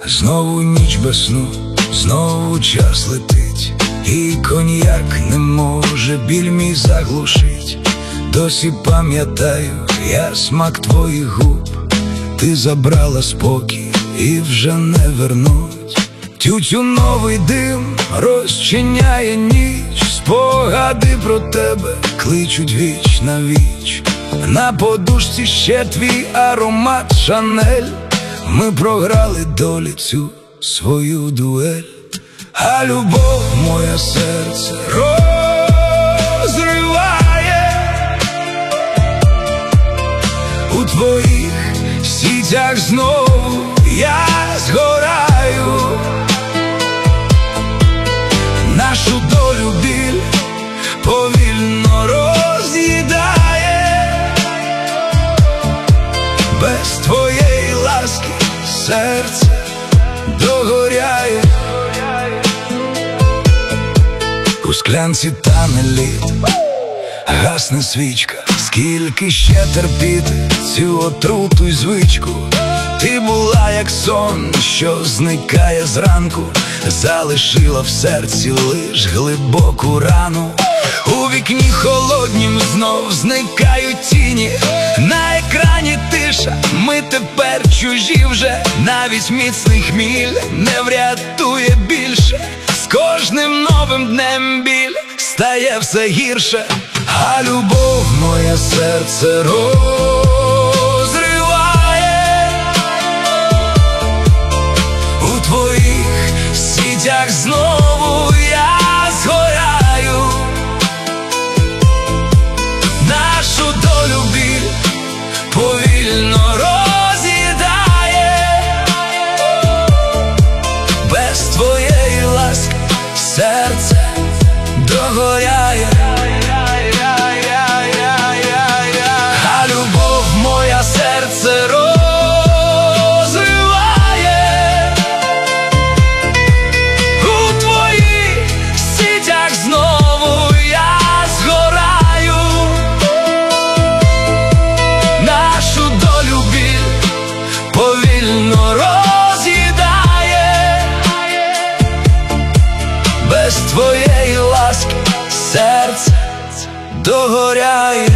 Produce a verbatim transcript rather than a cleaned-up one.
Знову ніч без сну, знову час летить, і коньяк не може біль мій заглушить. Досі пам'ятаю я смак твоїх губ, ти забрала спокій і вже не вернуть. Тютюновий дим розчиняє ніч, спогади про тебе кличуть віч на віч. На подушці ще твій аромат Шанель. Ми програли долі цю свою дуель, а любов моє серце розриває. У твоїх сітях знову я згораю. Нашу долю біль повільно роз'їдає. Без твоєї ласки серце догоряє. У склянці тане лід, гасне свічка. Скільки ще терпіти цю отруту й звичку? Ти була як сон, що зникає зранку, залишила в серці лиш глибоку рану. У вікні холоднім знов зникають тіні, на екрані тиша, ми тепер чужі вже. Навіть міцний хміль не врятує більше, з кожним новим днем біль стає все гірше. А любов моє серце розриває. У твоїх сітях знову я згораю. Нашу долю біль повільно роз'їдає. Без твоєї ласки серце догоряє. А любов моя серце розриває. У твоїх сітях знову я згораю. Нашу долю біль повільно роз'їдає. Без твоєї ласки серце догоряє.